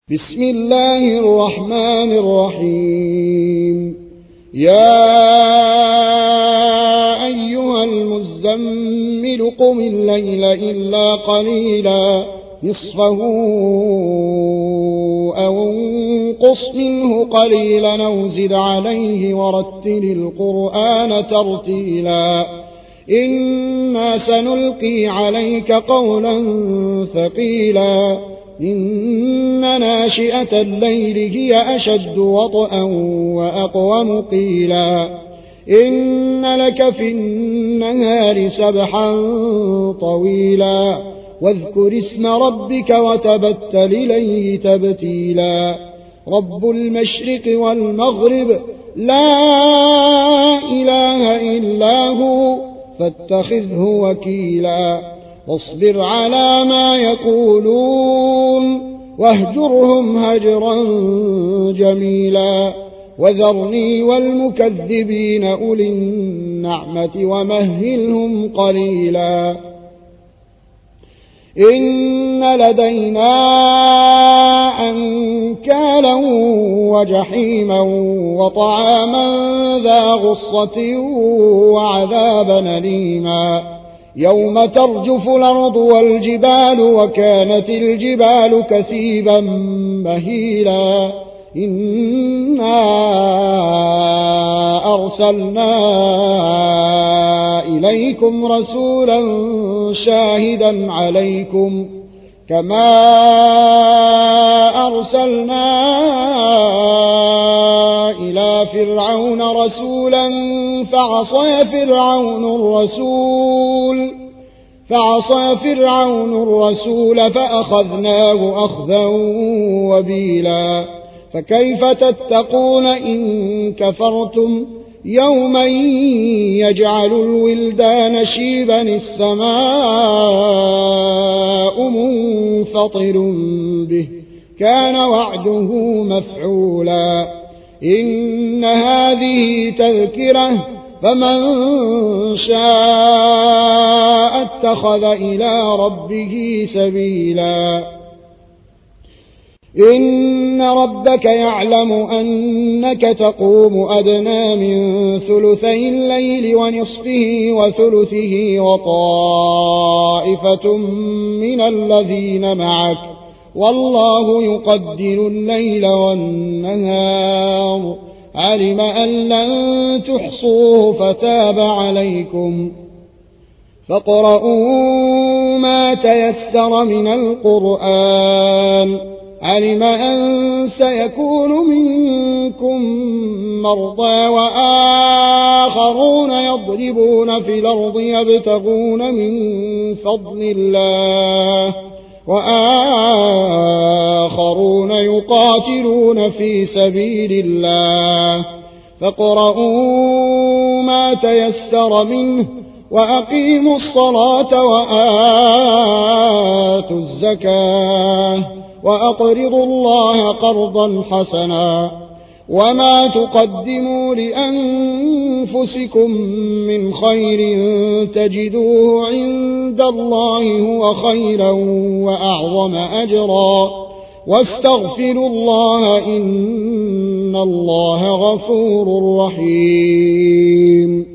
بسم الله الرحمن الرحيم. يا أيها المزمل قم الليل إلا قليلا نصفه أو انقص منه قليلا أو زد عليه ورتل القرآن ترتيلا إنا سنلقي عليك قولا ثقيلا إن ناشئة الليل هي أشد وطئا وأقوم قيلا إن لك في النهار سبحا طويلا واذكر اسم ربك وتبتل إليه تبتيلا رب المشرق والمغرب لا إله إلا هو فاتخذه وكيلا واصبر على ما يقولون واهجرهم هجرا جميلا وذرني والمكذبين أولي النعمة ومهلهم قليلا إن لدينا أنكالا وجحيما وطعاما ذا غصة وعذابا أليما يوم ترجف الأرض والجبال وكانت الجبال كثيبا مهيلا إنا أرسلنا إليكم رسولا شاهدا عليكم كما أرسلنا إلى فرعون رسولا فعصى فرعون الرسول فأخذناه أخذا وبيلا فكيف تتقون إن كفرتم يوما يجعل الولدان شيبا السماء منفطر به كان وعده مفعولا إن هذه تذكرة فمن شاء اتخذ إلى ربه سبيلا إن ربك يعلم أنك تقوم أدنى من ثلثي الليل ونصفه وثلثه وطائفة من الذين معك والله يقدر الليل والنهار علم أن لن تحصوه فتاب عليكم فاقرؤوا ما تيسر من القرآن علم أن سيكون منكم مرضى وآخرون يضربون في الأرض يبتغون من فضل الله وآخرون يقاتلون في سبيل الله فاقرؤوا ما تيسر منه وأقيموا الصلاة وآتوا الزكاة وأقرضوا الله قرضا حسنا وما تقدموا لأنفسكم من خير تجدوه عند الله هو خيرا وأعظم أجرا واستغفروا الله إن الله غفور رحيم.